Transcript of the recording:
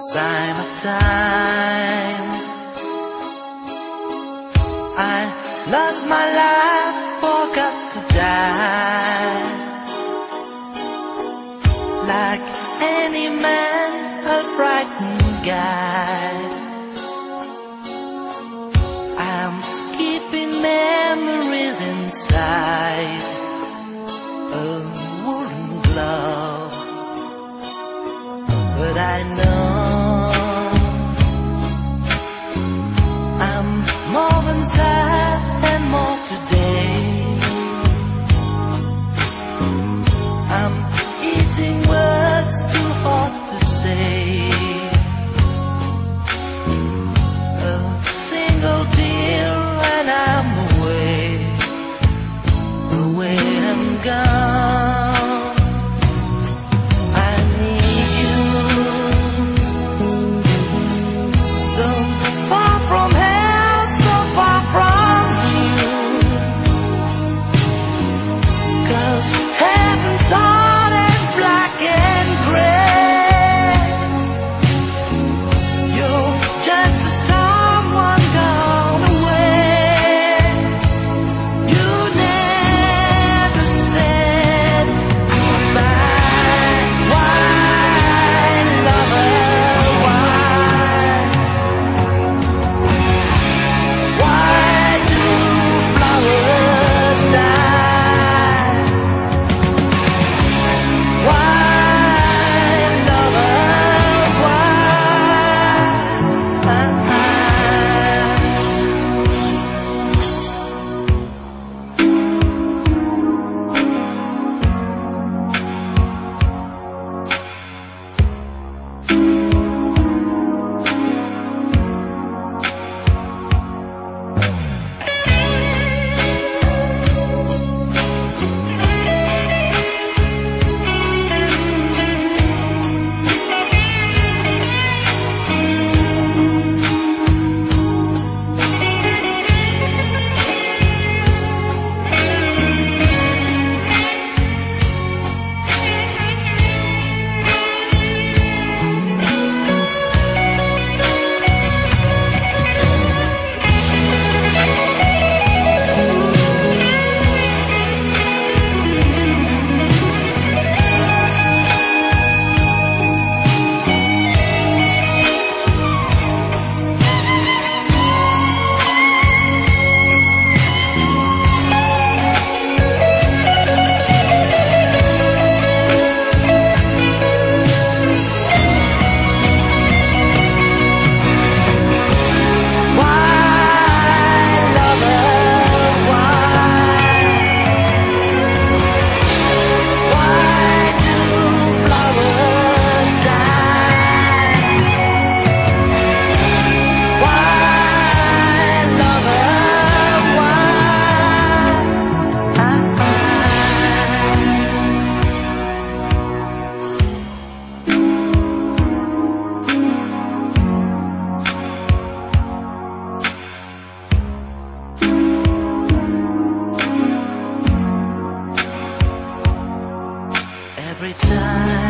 sign of time. I lost my life, forgot to die. Like any man, a frightened guy, I'm keeping memories inside a woolen glove. But I know I'm more than sad and more today. I'm eating words too hard to say. A single tear and I'm away, away and gone. I need you, so far from hell, so far from you. 'Cause heaven's hard and black and gray. You're just someone gone away. You never said goodbye. Why, lover, why do flowers die? Why, lover, why? Every time